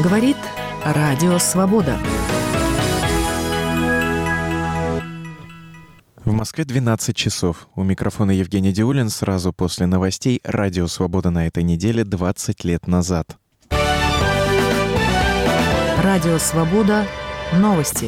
Говорит Радио Свобода. В Москве 12 часов. У микрофона Евгений Диулин. Сразу после новостей «Радио Свобода» на этой неделе 20 лет назад. Радио Свобода. Новости.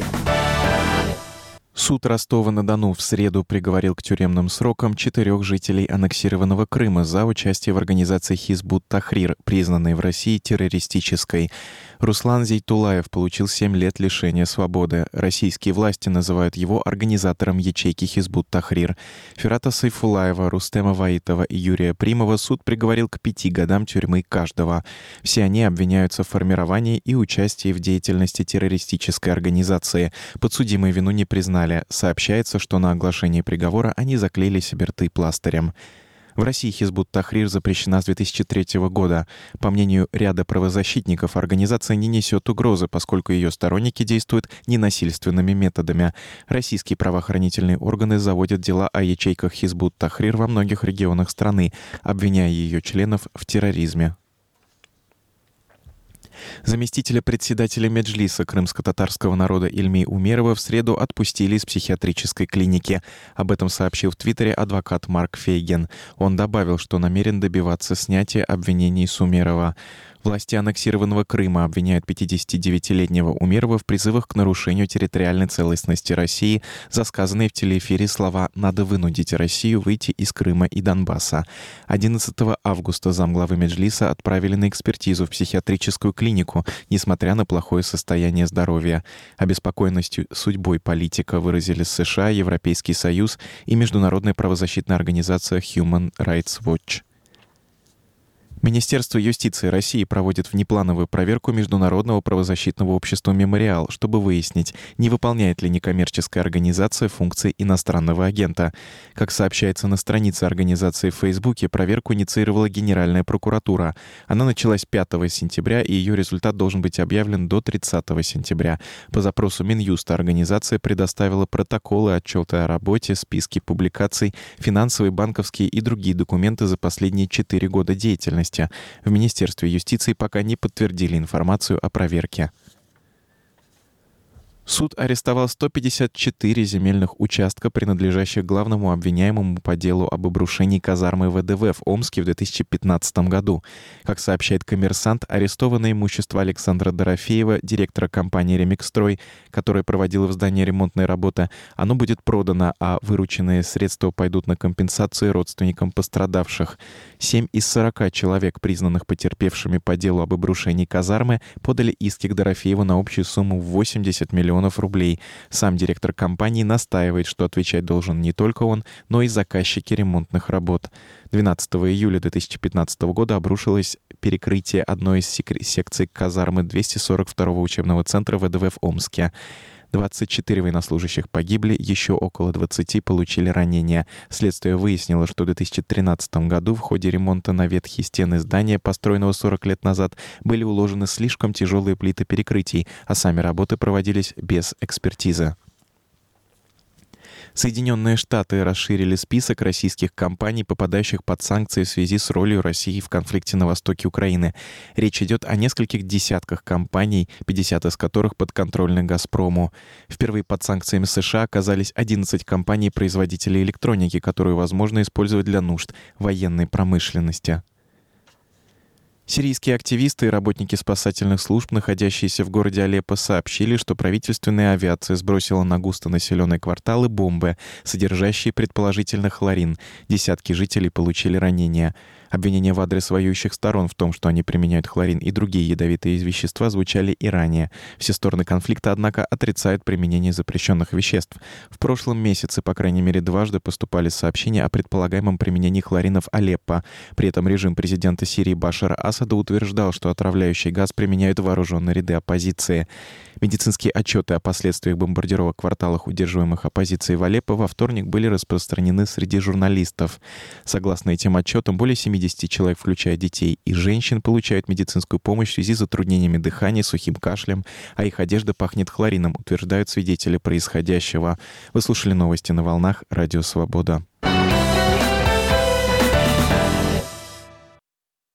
Суд Ростова-на-Дону в среду приговорил к тюремным срокам 4 жителей аннексированного Крыма за участие в организации Хизбут Тахрир, признанной в России террористической. Руслан Зейтулаев получил 7 лет лишения свободы. Российские власти называют его организатором ячейки Хизбут Тахрир. Фирата Сайфулаева, Рустема Ваитова и Юрия Примова суд приговорил к 5 годам тюрьмы каждого. Все они обвиняются в формировании и участии в деятельности террористической организации. Подсудимые вину не признали. Сообщается, что на оглашении приговора они заклеили себе рты пластырем. В России Хизбут Тахрир запрещена с 2003 года. По мнению ряда правозащитников, организация не несет угрозы, поскольку ее сторонники действуют ненасильственными методами. Российские правоохранительные органы заводят дела о ячейках Хизбут Тахрир во многих регионах страны, обвиняя ее членов в терроризме. Заместителя председателя Меджлиса крымско-татарского народа Ильми Умерова в среду отпустили из психиатрической клиники. Об этом сообщил в Твиттере адвокат Марк Фейген. Он добавил, что намерен добиваться снятия обвинений с Умерова. Власти аннексированного Крыма обвиняют 59-летнего Умерова в призывах к нарушению территориальной целостности России за сказанные в телеэфире слова «надо вынудить Россию выйти из Крыма и Донбасса». 11 августа замглавы Меджлиса отправили на экспертизу в психиатрическую клинику, несмотря на плохое состояние здоровья. Обеспокоенностью судьбой политика выразили США, Европейский Союз и международная правозащитная организация Human Rights Watch. Министерство юстиции России проводит внеплановую проверку Международного правозащитного общества «Мемориал», чтобы выяснить, не выполняет ли некоммерческая организация функции иностранного агента. Как сообщается на странице организации в Фейсбуке, проверку инициировала Генеральная прокуратура. Она началась 5 сентября, и ее результат должен быть объявлен до 30 сентября. По запросу Минюста организация предоставила протоколы, отчеты о работе, списки публикаций, финансовые, банковские и другие документы за последние 4 года деятельности. В Министерстве юстиции пока не подтвердили информацию о проверке. Суд арестовал 154 земельных участка, принадлежащих главному обвиняемому по делу об обрушении казармы ВДВ в Омске в 2015 году. Как сообщает «Коммерсант», арестованное имущество Александра Дорофеева, директора компании «Ремикстрой», которая проводила в здании ремонтные работы, оно будет продано, а вырученные средства пойдут на компенсации родственникам пострадавших. 7 из 40 человек, признанных потерпевшими по делу об обрушении казармы, подали иски к Дорофееву на общую сумму в 80 миллионов рублей. Сам директор компании настаивает, что отвечать должен не только он, но и заказчики ремонтных работ. 12 июля 2015 года обрушилось перекрытие одной из секций казармы 242-го учебного центра ВДВ в Омске. 24 военнослужащих погибли, еще около 20 получили ранения. Следствие выяснило, что в 2013 году в ходе ремонта на ветхие стены здания, построенного 40 лет назад, были уложены слишком тяжелые плиты перекрытий, а сами работы проводились без экспертизы. Соединенные Штаты расширили список российских компаний, попадающих под санкции в связи с ролью России в конфликте на востоке Украины. Речь идет о нескольких десятках компаний, 50 из которых подконтрольны «Газпрому». Впервые под санкциями США оказались 11 компаний-производителей электроники, которую возможно использовать для нужд военной промышленности. Сирийские активисты и работники спасательных служб, находящиеся в городе Алеппо, сообщили, что правительственная авиация сбросила на густонаселенные кварталы бомбы, содержащие предположительно хлорин. Десятки жителей получили ранения. Обвинения в адрес воюющих сторон в том, что они применяют хлорин и другие ядовитые вещества, звучали и ранее. Все стороны конфликта, однако, отрицают применение запрещенных веществ. В прошлом месяце, по крайней мере, дважды поступали сообщения о предполагаемом применении хлорина в Алеппо. При этом режим президента Сирии Башара Асада утверждал, что отравляющий газ применяют вооруженные ряды оппозиции. Медицинские отчеты о последствиях бомбардировок в кварталах, удерживаемых оппозицией в Алеппо, во вторник были распространены среди журналистов. Согласно этим отчетам, более 70 человек, включая детей и женщин, получают медицинскую помощь в связи с затруднениями дыхания, сухим кашлем, а их одежда пахнет хлорином, утверждают свидетели происходящего. Вы слушали новости на волнах Радио Свобода.